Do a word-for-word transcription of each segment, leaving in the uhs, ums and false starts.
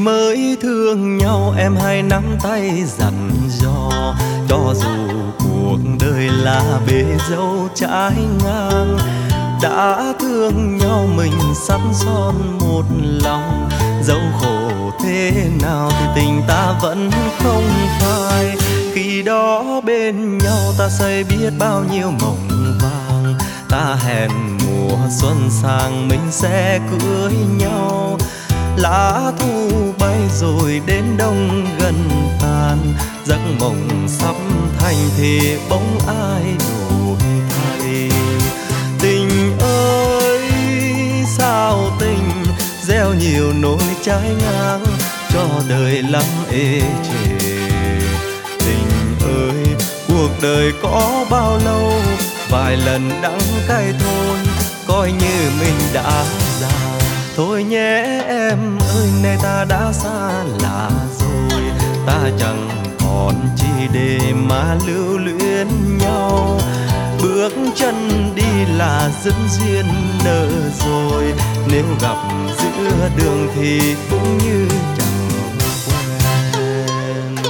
mới thương nhau em hãy nắm tay dặn dò, cho dù cuộc đời là bể dâu trái ngang. Đã thương nhau mình sắt son một lòng, dẫu khổ thế nào thì tình ta vẫn không phai. Khi đó bên nhau ta xây biết bao nhiêu mộng vàng, ta hẹn mùa xuân sang mình sẽ cưới nhau. Lá thu bay rồi đến đông gần tàn, giấc mộng sắp thành thì bỗng ai đổi thay. Tình ơi sao tình gieo nhiều nỗi trái ngang, cho đời lắm ê chề. Tình ơi cuộc đời có bao lâu, vài lần đắng cay thôi, coi như mình đã già. Thôi nhé em ơi nay ta đã xa lạ rồi, ta chẳng còn chi để mà lưu luyến nhau. Bước chân đi là dẫn duyên nợ rồi, nếu gặp giữa đường thì cũng như chẳng quen.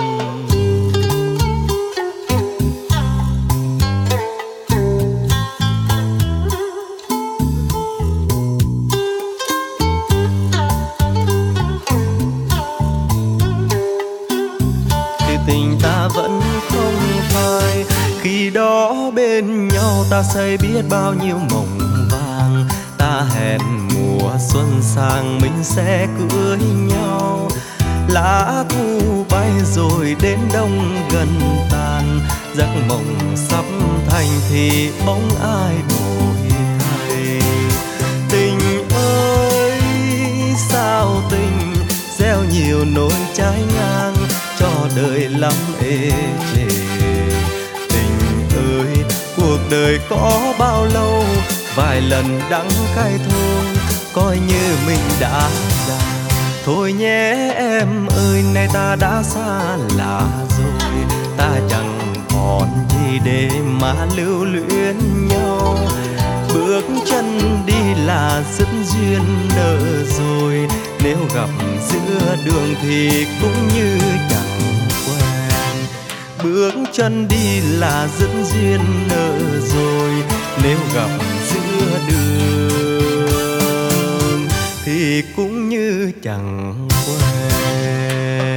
Thì tình ta vẫn không phai, khi đó bên nhau ta xây biết bao nhiêu mộng vàng. Ta hẹn mùa xuân sang mình sẽ cưới nhau. Lá thu bay rồi đến đông gần tàn, giấc mộng sắp thành thì bóng ai đổi thay. Tình ơi sao tình gieo nhiều nỗi trái ngang, cho đời lắm ê chề. Cuộc đời có bao lâu, vài lần đắng cay thôi, coi như mình đã già. Thôi nhé em ơi nay ta đã xa lạ rồi, ta chẳng còn gì để mà lưu luyến nhau. Bước chân đi là dứt duyên nợ rồi, nếu gặp giữa đường thì cũng như chẳng. Bước chân đi là dẫn duyên nợ rồi, nếu gặp giữa đường thì cũng như chẳng quen.